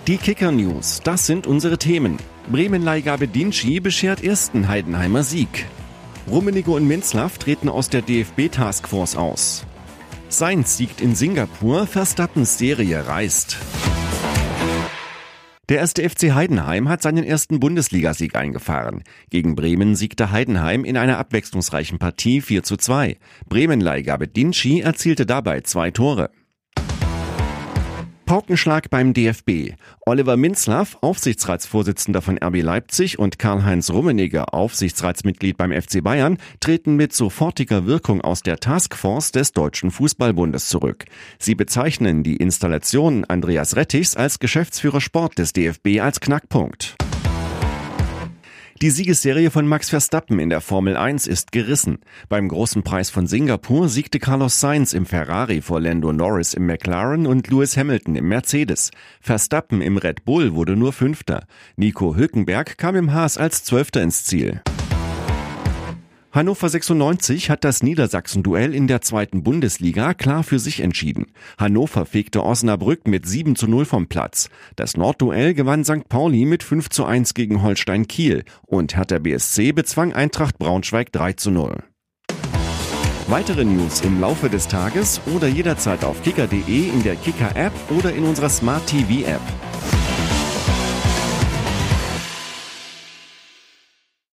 Die Kicker-News, das sind unsere Themen. Bremen-Leihgabe Dinczi beschert ersten Heidenheimer Sieg. Rummenigge und Minzlaff treten aus der DFB-Taskforce aus. Sainz siegt in Singapur, Verstappens Serie reißt. Der 1. FC Heidenheim hat seinen ersten Bundesligasieg eingefahren. Gegen Bremen siegte Heidenheim in einer abwechslungsreichen Partie 4:2. Bremen-Leihgabe Dinczi erzielte dabei 2 Tore. Paukenschlag beim DFB. Oliver Minzlaff, Aufsichtsratsvorsitzender von RB Leipzig, und Karl-Heinz Rummenigge, Aufsichtsratsmitglied beim FC Bayern, treten mit sofortiger Wirkung aus der Taskforce des Deutschen Fußballbundes zurück. Sie bezeichnen die Installation Andreas Rettichs als Geschäftsführer Sport des DFB als Knackpunkt. Die Siegesserie von Max Verstappen in der Formel 1 ist gerissen. Beim Großen Preis von Singapur siegte Carlos Sainz im Ferrari vor Lando Norris im McLaren und Lewis Hamilton im Mercedes. Verstappen im Red Bull wurde nur Fünfter. Nico Hülkenberg kam im Haas als Zwölfter ins Ziel. Hannover 96 hat das Niedersachsen-Duell in der 2. Bundesliga klar für sich entschieden. Hannover fegte Osnabrück mit 7:0 vom Platz. Das Nordduell gewann St. Pauli mit 5:1 gegen Holstein Kiel und Hertha BSC bezwang Eintracht Braunschweig 3:0. Weitere News im Laufe des Tages oder jederzeit auf kicker.de, in der Kicker-App oder in unserer Smart TV-App.